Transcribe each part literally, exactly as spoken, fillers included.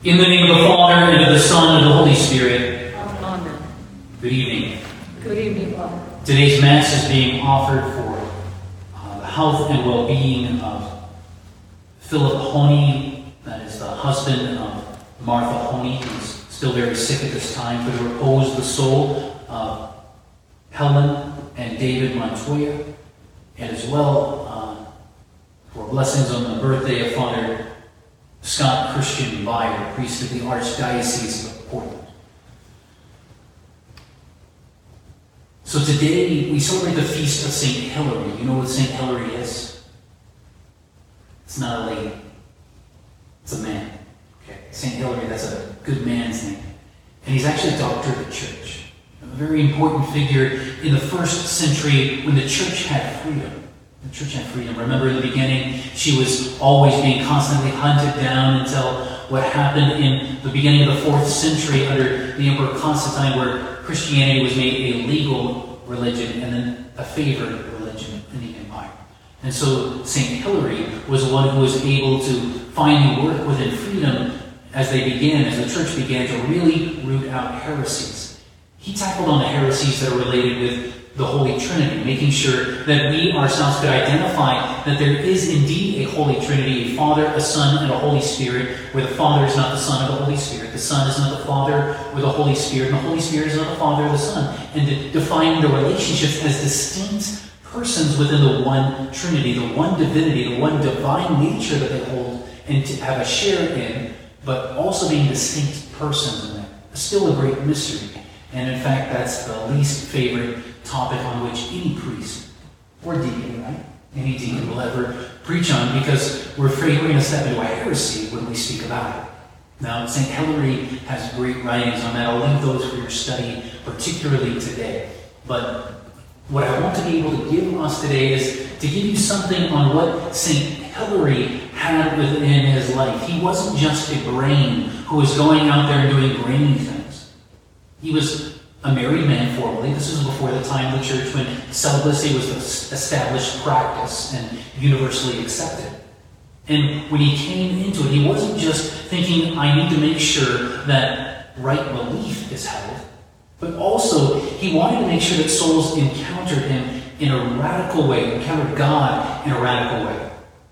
In the name of the Father, and of the Son, and of the Holy Spirit. Amen. Good evening. Good evening, Father. Today's Mass is being offered for uh, the health and well-being of Philip Honey, that is the husband of Martha Honey, who's still very sick at this time, for the repose of the soul of Helen and David Montoya, and as well uh, for blessings on the birthday of Father Scott Christian Byer, priest of the Archdiocese of Portland. So today we celebrate the feast of Saint Hilary. You know what Saint Hilary is? It's not a lady. It's a man. Okay. Saint Hilary, that's a good man's name. And he's actually a doctor of the church. A very important figure in the first century when the church had freedom. The church had freedom. Remember in the beginning, she was always being constantly hunted down until what happened in the beginning of the fourth century under the Emperor Constantine, where Christianity was made a legal religion and then a favored religion in the empire. And so Saint Hilary was one who was able to find new work within freedom as they began, as the church began to really root out heresies. He tackled on the heresies that are related with the Holy Trinity, making sure that we ourselves could identify that there is indeed a Holy Trinity, a Father, a Son, and a Holy Spirit, where the Father is not the Son or the Holy Spirit, the Son is not the Father or the Holy Spirit, and the Holy Spirit is not the Father or the Son, and to define the relationships as distinct persons within the one Trinity, the one divinity, the one divine nature that they hold and to have a share in, but also being distinct persons in that. Still a great mystery. And in fact, that's the least favorite topic on which any priest or deacon, right? Any deacon will ever preach on, because we're afraid we're going to step into a heresy when we speak about it. Now, Saint Hilary has great writings on that. I'll leave those for your study, particularly today. But what I want to be able to give us today is to give you something on what Saint Hilary had within his life. He wasn't just a brain who was going out there and doing brainy things. He was a married man formally. This was before the time of the church when celibacy was the established practice and universally accepted. And when he came into it, he wasn't just thinking, I need to make sure that right belief is held, but also he wanted to make sure that souls encountered him in a radical way, encountered God in a radical way.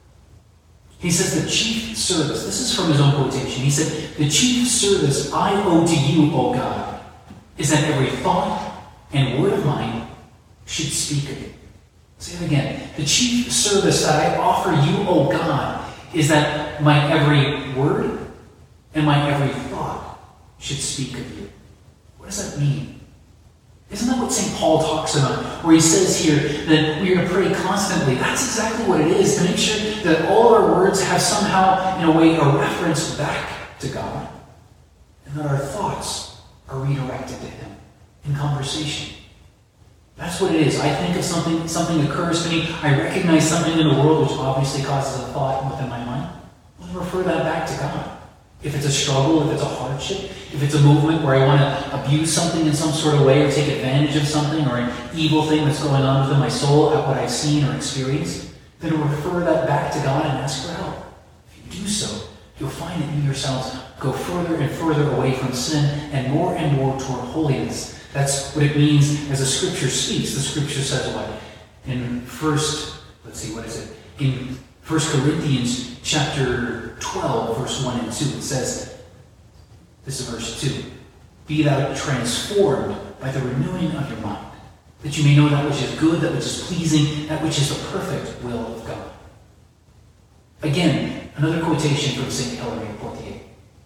He says the chief service, this is from his own quotation, he said, the chief service I owe to you, O God, is that every thought and word of mine should speak of you. Say it again. The chief service that I offer you, O God, is that my every word and my every thought should speak of you. What does that mean? Isn't that what Saint Paul talks about, where he says here that we are to pray constantly? That's exactly what it is, to make sure that all our words have somehow, in a way, a reference back to God, and that our thoughts are redirected to him in conversation. That's what it is. I think of something, something occurs to me, I recognize something in the world which obviously causes a thought within my mind. I'll refer that back to God. If it's a struggle, if it's a hardship, if it's a movement where I want to abuse something in some sort of way or take advantage of something or an evil thing that's going on within my soul at what I've seen or experienced, then refer that back to God and ask for help. If you do so, you'll find that you yourselves go further and further away from sin and more and more toward holiness. That's what it means as the Scripture speaks. The Scripture says what? In first, let's see, what is it? In First Corinthians chapter twelve, verse one and two, it says, this is verse two, be thou transformed by the renewing of your mind, that you may know that which is good, that which is pleasing, that which is the perfect will of God. Again, another quotation from Saint Hilary of Poitiers.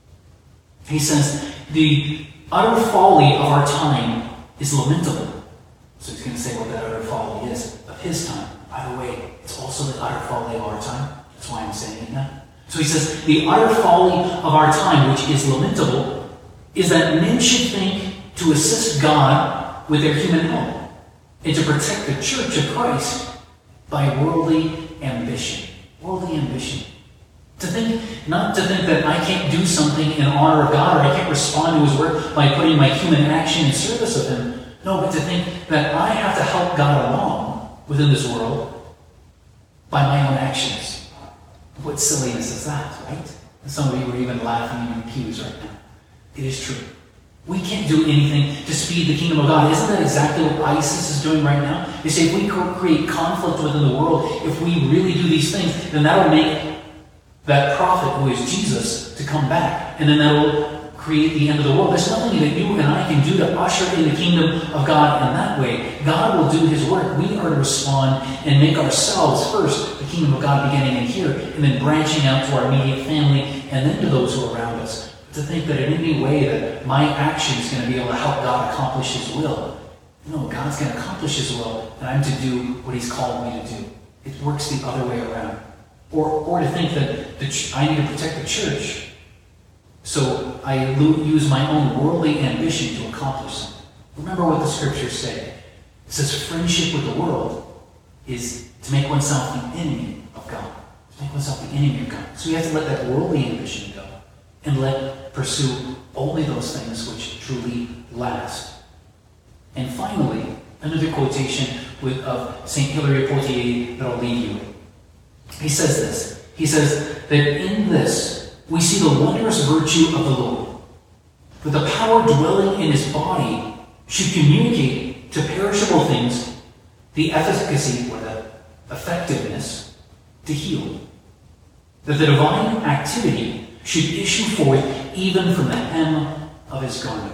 He says, the utter folly of our time is lamentable. So he's going to say what that utter folly is of his time. By the way, it's also the utter folly of our time. That's why I'm saying that. So he says, the utter folly of our time, which is lamentable, is that men should think to assist God with their human help and to protect the church of Christ by worldly ambition. Worldly ambition. To think, not to think that I can't do something in honor of God, or I can't respond to his work by putting my human action in service of him. No, but to think that I have to help God along within this world by my own actions. What silliness is that, right? And some of you are even laughing in your pews right now. It is true. We can't do anything to speed the kingdom of God. Isn't that exactly what ISIS is doing right now? They say if we create conflict within the world, if we really do these things, then that will make that prophet, who is Jesus, to come back. And then that will create the end of the world. There's nothing that you and I can do to usher in the kingdom of God in that way. God will do his work. We are to respond and make ourselves first the kingdom of God beginning in here, and then branching out to our immediate family, and then to those who are around us. To think that in any way that my action is going to be able to help God accomplish his will. No, God's going to accomplish his will, and I'm to do what he's called me to do. It works the other way around. Or, or to think that the ch- I need to protect the church, so I lo- use my own worldly ambition to accomplish something. Remember what the scriptures say. It says friendship with the world is to make oneself the enemy of God. To make oneself the enemy of God. So you have to let that worldly ambition go, and let pursue only those things which truly last. And finally, another quotation with, of Saint Hilary of Poitiers that I'll leave you with. He says this. He says that in this we see the wondrous virtue of the Lord. For the power dwelling in his body should communicate to perishable things the efficacy or the effectiveness to heal. That the divine activity should issue forth even from the hem of his garment.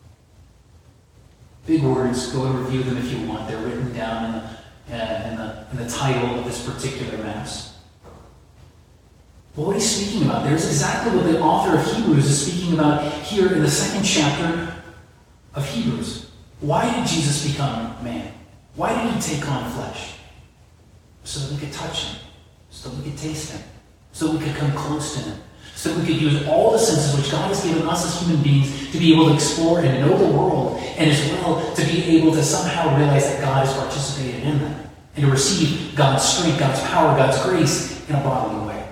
Big words. Go and review them if you want. They're written down in the, uh, in the, in the title of this particular Mass. But what he's speaking about there is exactly what the author of Hebrews is speaking about here in the second chapter of Hebrews. Why did Jesus become man? Why did he take on flesh? So that we could touch him. So that we could taste him. So that we could come close to him. So that we could use all the senses which God has given us as human beings to be able to explore and know the world, and as well to be able to somehow realize that God has participated in them, and to receive God's strength, God's power, God's grace in a bodily way.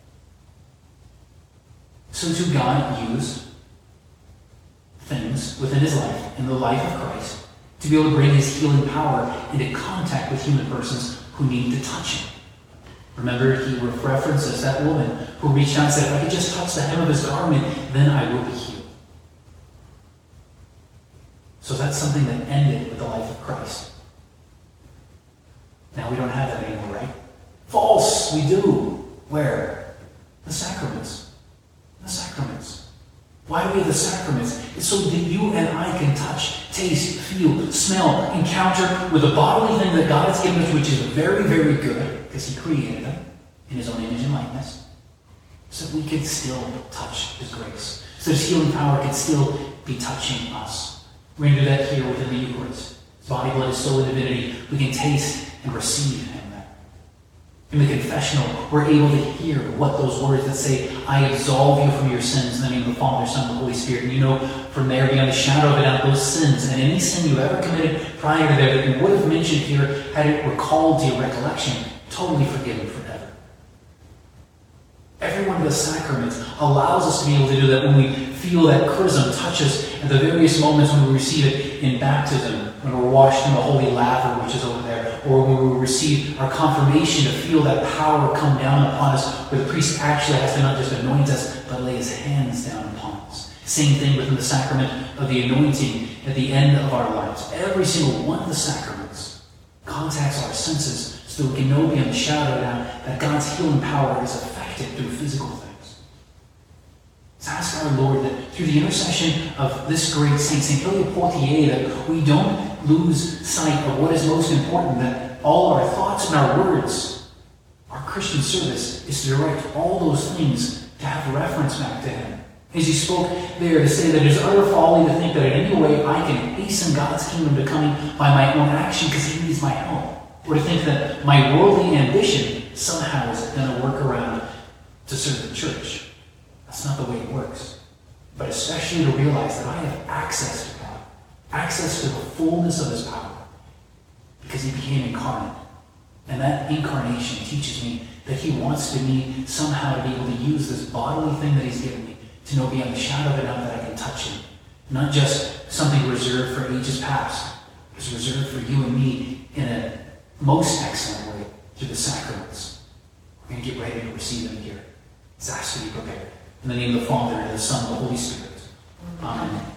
So to God use things within his life, in the life of Christ, to be able to bring his healing power into contact with human persons who need to touch him. Remember, he references that woman who reached out and said, if I could just touch the hem of his garment, then I will be healed. So that's something that ended with the life of Christ. Now we don't have that anymore, right? False! We do. Where? The sacraments. The sacraments. Why do we have the sacraments? It's so that you and I can touch, taste, feel, smell, encounter with a bodily thing that God has given us, which is very, very good, because he created them in his own image and likeness, so that we can still touch his grace. So his healing power can still be touching us. We're going to do that here within the Eucharist. His body, blood, his soul, and divinity. We can taste and receive him there. In the confessional, we're able to hear what those words that say, I absolve you from your sins in the name of the Father, Son, and the Holy Spirit. And you know from there, beyond the shadow of a doubt, those sins and any sin you ever committed prior to that that you would have mentioned here, had it recalled to your recollection, totally forgiven forever. Every one of the sacraments allows us to be able to do that when we feel that chrism touch us at the various moments when we receive it in baptism, when we're washed in the holy laver, which is over there, or when we receive our confirmation to feel that power come down upon us, where the priest actually has to not just anoint us, but lay his hands down upon us. Same thing within the sacrament of the anointing at the end of our lives. Every single one of the sacraments contacts our senses so that we can know beyond the shadow of a doubt that God's healing power is effective through physical things. Let's ask our Lord that through the intercession of this great saint, Saint Hilary of Poitiers, that we don't lose sight of what is most important, that all our thoughts and our words, our Christian service, is to direct all those things to have reference back to him. As he spoke there to say that it is utter folly to think that in any way I can hasten God's kingdom to coming by my own action because he needs my help. Or to think that my worldly ambition somehow is going to work around to serve the church. That's not the way it works. But especially to realize that I have access to God, access to the fullness of his power, because he became incarnate. And that incarnation teaches me that he wants to me somehow to be able to use this bodily thing that he's given me to know beyond the shadow of a doubt that I can touch him. Not just something reserved for ages past. It's reserved for you and me in a most excellent way through the sacraments. We're going to get ready to receive them here. It's asked to be prepared. In the name of the Father, and of the Son, and of the Holy Spirit. Amen.